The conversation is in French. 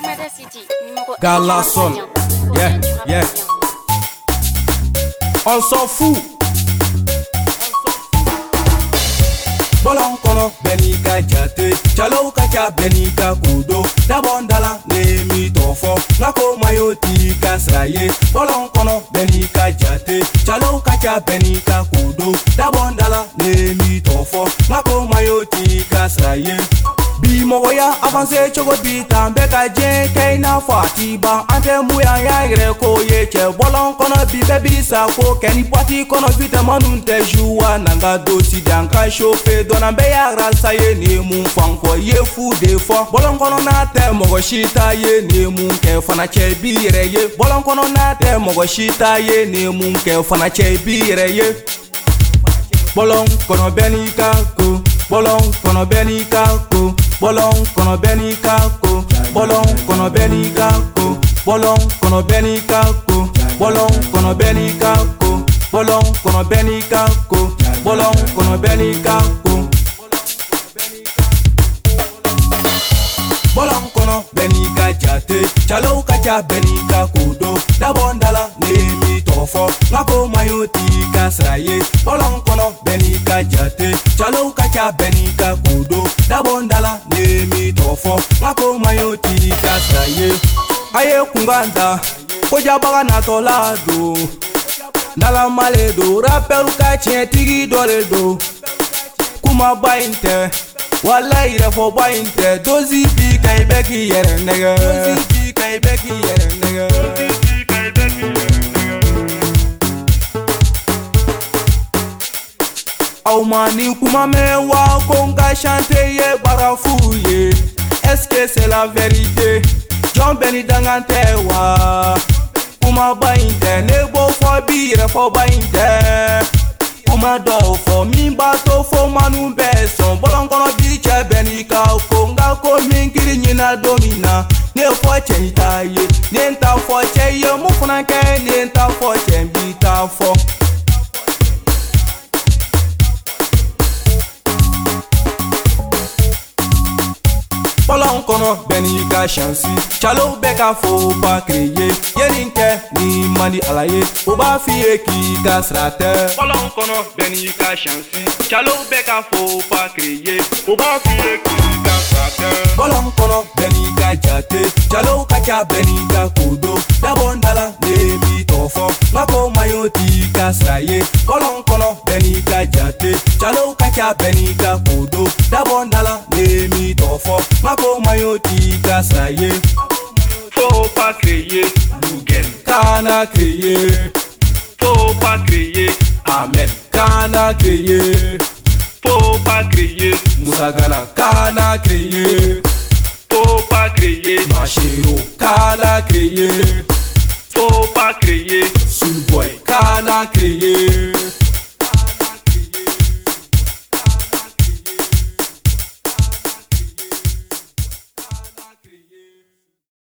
Galasson, yeah. On s'en fout. Bolon kono benika jate, chalo kacha benika kudo. Dabondala ne mi tofo, nako mayoti kasraye. Bolon kono benika jate, chalo kacha benika kudo. Dabondala ne mi tofo, nako mayoti kasraye. Bi moya avance chogo bita mbeka jen kaina fatiba ante muya ya ire ko yeche bolon kono bi bebi sa ko keni pati kono vita manunte juwa nanga dosi danka shofe dona be ya rasa ye ni mu fanko ye fu de fo bolon kono na te mogo shita ye ni mu ke fana che bi ire ye bolon kono na te mogo shita ye ni mu ke fana che bi ire ye bolon kono benika ko bolon kono benika ko bolon kono benika ko bolon kono benika ko bolon kono benika ko bolon kono benika ko bolon kono benika ko bolon kono benika ko bolon kono benika jate chalo kacha benika kudo dabondala nemi tofo ngako mayoti kasraye bolon kono benika jate chalo kacha benika kudo dabondala nemi tofo ngako mayoti kasraye aye kunganda koja baga na tolado nala maledo rapelu ka tigi dole do kuma bainte wala ire fo bainte dozi bi kai beki yere nega dozi bi kai beki yere nega au mani kuma me wa konga chanter ye barafouye est-ce que c'est la vérité John Benny dangante wa kuma bainte ne bo fo bi ire fo bainte kuma do fo mimba to fo manu beson bolon kono bi che benika ko nga ko mingiri nyina domina ne fo chenita ye ne nta fo che ye mu funa ke ne nta fo che bi ta fo bolon kono benika chansi chalo beka fo pa créer yerinke ni mandi alaye o ba fie ki kasrate bolon kono benika chansi chalo beka fo pa créer o ba fie ki kasrate bolon kono benika jate chalo kacha benika kudo dabondala nemi tofo ngako mayoti kasraye bolon kono benika jate chalo kacha benika kudo dabondala nemi tofo ngako mayoti kasraye faut pas créer Google kana créer faut pas créer Ahmed kana créer faut pas créer Musagana kana créer faut pas créer Machero kana créer faut pas créer Soulboy kana créer